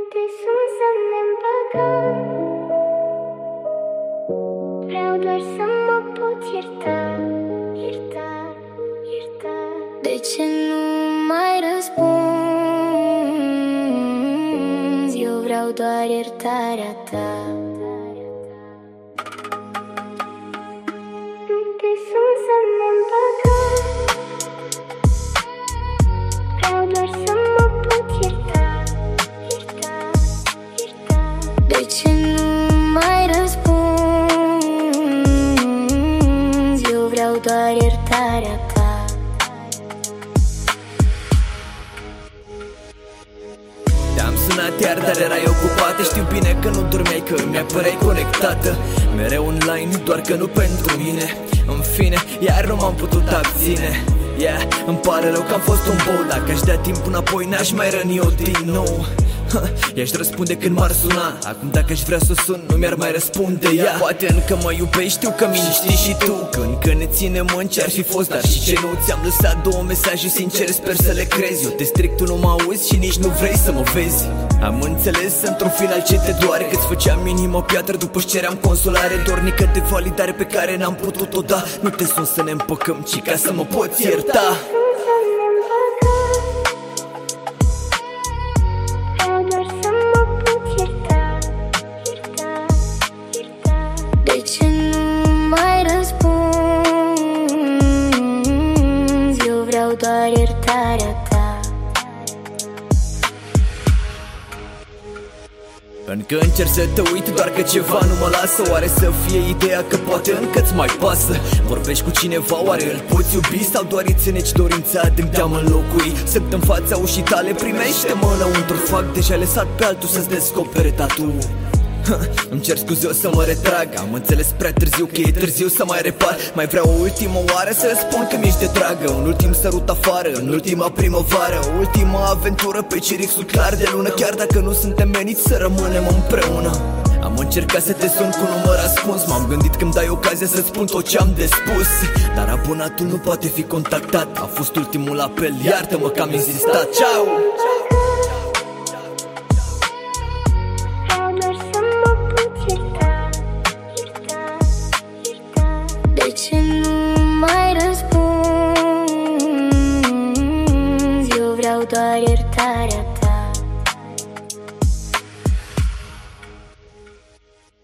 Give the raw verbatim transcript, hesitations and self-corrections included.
Uite sunt să ne împăcăm. Vreau doar să mă pot ierta, ierta, ierta. De ce nu mai răspunzi? Eu vreau doar iertarea ta. Uite sunt să ne împăcăm. Vreau doar să mă pot ierta, ierta, ierta. De ce nu mai răspunzi? Eu vreau doar iertarea ta. Te-am sunat iar, dar erai ocupată. Știu bine că nu dormeai, că mi-a păreai conectată. Mereu online, doar că nu pentru mine. În fine, iar nu m-am putut abține. Yeah, îmi pare rău că am fost un bou. Dacă aș da timp înapoi, n-aș mai răni eu din nou. I-aș răspunde când m-ar suna. Acum dacă aș vrea să sun, nu mi-ar mai răspunde ea. Poate încă mă iubești, știu că minți, știi și tu că încă ne ținem în ce ar fi fost. Dar și ce nu, ți-am lăsat două mesaje sincere, sper să le crezi. Eu te stric, tu nu mă auzi și nici nu vrei să mă vezi. Am înțeles într-un final ce te doare, că-ți făceam minim o piatră după-și ceream consolare. Dornică de validare pe care n-am putut-o da. Nu te sun să ne împăcăm, ci ca să mă poți ierta. De ce nu mai răspunzi? Eu vreau doar iertarea ta. Încă încerc să te uit, doar că ceva nu mă lasă. Oare să fie ideea că poate încă-ți mai pasă? Vorbești cu cineva, oare îl poți iubi? Sau doar îți țineci dorința adânc de a mă înlocui? Sunt în fața ușii tale, primește-mă înăuntru. Fac deja lăsat pe altul să-ți descopere tatu. Îmi cer scuze, o să mă retrag. Am înțeles prea târziu că e târziu să mai repar. Mai vreau o ultimă oară să spun că mi-ești de dragă. Un ultim sărut afară, în ultima primăvară. O ultimă aventură pe cirixul clar de lună. Chiar dacă nu suntem meniți să rămânem împreună. Am încercat să te sun cu număr ascuns. M-am gândit când dai ocazia să spun tot ce-am de spus. Dar abonatul nu poate fi contactat. A fost ultimul apel, iartă-mă că am insistat. Ciao!